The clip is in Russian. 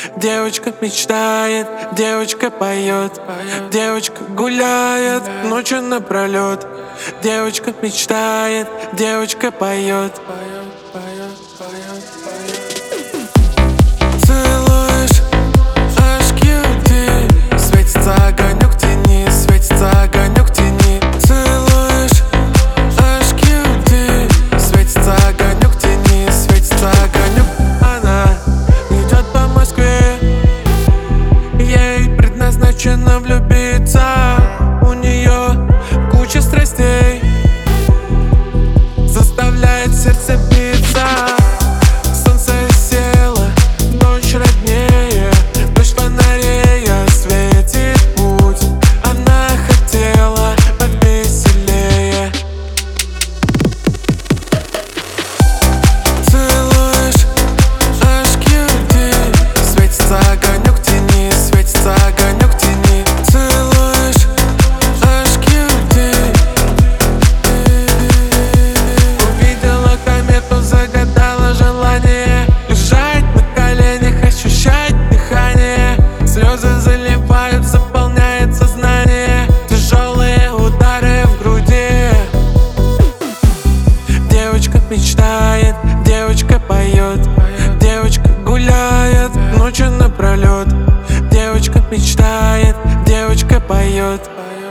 Девочка мечтает, девочка поет, девочка гуляет ночью напролет. Девочка мечтает, девочка поет. Целуешь аж кьюти, светится огонек в тени, светится огонек в тени. Целуешь аж кьюти, светится огонек в тени, светится огонек. Она идет по Москве, ей предназначено влюбиться. У нее куча страстей, заставляет сердце биться. Солнце село, ночь роднее, дождь фонарей осветит путь. Она хотела повеселее. Целуешь аж кьюти, светится огонек в тени, светится огонек в тени. Целуешь аж кьюти. Увидела комету, загадала желание лежать на коленях, ощущать дыхание. Слезы заливают, заполняет сознание, тяжелые удары в груди. Девочка мечтает, девочка поет, девочка гуляет ночью напролет. Девочка мечтает, девочка поет.